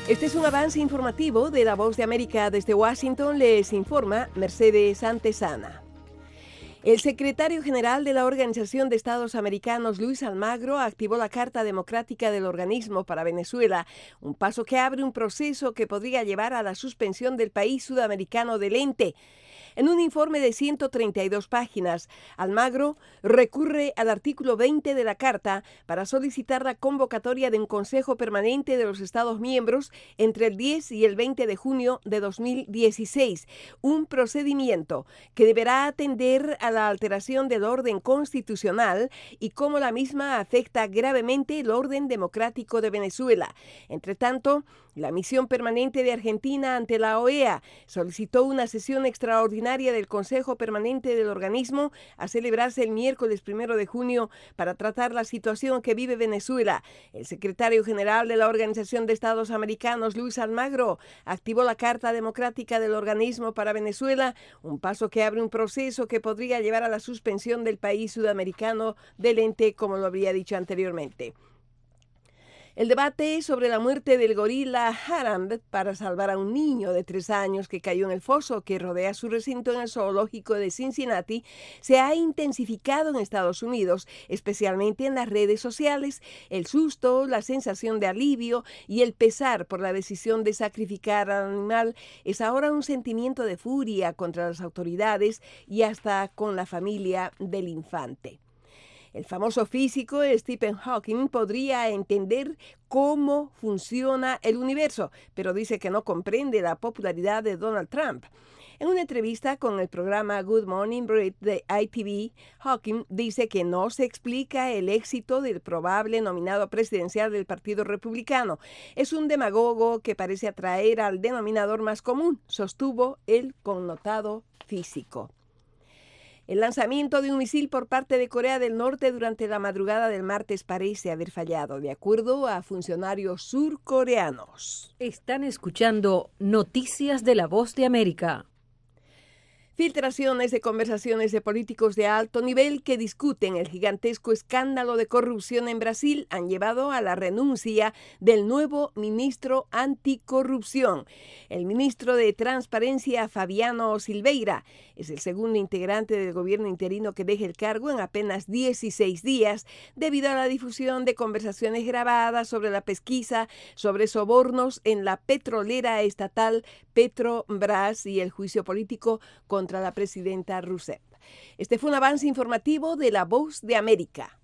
Este es un avance informativo de La Voz de América. Desde Washington les informa Mercedes Antesana. El secretario general de la Organización de Estados Americanos, Luis Almagro, activó la Carta Democrática del organismo para Venezuela, un paso que abre un proceso que podría llevar a la suspensión del país sudamericano del ente. En un informe de 132 páginas, Almagro recurre al artículo 20 de la Carta para solicitar la convocatoria de un Consejo Permanente de los Estados miembros entre el 10 y el 20 de junio de 2016, un procedimiento que deberá atender a la alteración del orden constitucional y cómo la misma afecta gravemente el orden democrático de Venezuela. Entre tanto, la misión permanente de Argentina ante la OEA solicitó una sesión extraordinaria del Consejo Permanente del organismo a celebrarse el miércoles 1 de junio para tratar la situación que vive Venezuela. El secretario general de la Organización de Estados Americanos, Luis Almagro, activó la Carta Democrática del organismo para Venezuela, un paso que abre un proceso que podría llevar a la suspensión del país sudamericano del ente, como lo habría dicho anteriormente. El debate sobre la muerte del gorila Harambe para salvar a un niño de 3 años que cayó en el foso que rodea su recinto en el zoológico de Cincinnati se ha intensificado en Estados Unidos, especialmente en las redes sociales. El susto, la sensación de alivio y el pesar por la decisión de sacrificar al animal es ahora un sentimiento de furia contra las autoridades y hasta con la familia del infante. El famoso físico Stephen Hawking podría entender cómo funciona el universo, pero dice que no comprende la popularidad de Donald Trump. En una entrevista con el programa Good Morning Brit de ITV, Hawking dice que no se explica el éxito del probable nominado presidencial del Partido Republicano. Es un demagogo que parece atraer al denominador más común, sostuvo el connotado físico. El lanzamiento de un misil por parte de Corea del Norte durante la madrugada del martes parece haber fallado, de acuerdo a funcionarios surcoreanos. Están escuchando Noticias de La Voz de América. Filtraciones de conversaciones de políticos de alto nivel que discuten el gigantesco escándalo de corrupción en Brasil han llevado a la renuncia del nuevo ministro anticorrupción. El ministro de Transparencia, Fabiano Silveira, es el segundo integrante del gobierno interino que deja el cargo en apenas 16 días debido a la difusión de conversaciones grabadas sobre la pesquisa sobre sobornos en la petrolera estatal Petrobras y el juicio político contra la presidenta Rousseff. Este fue un avance informativo de La Voz de América.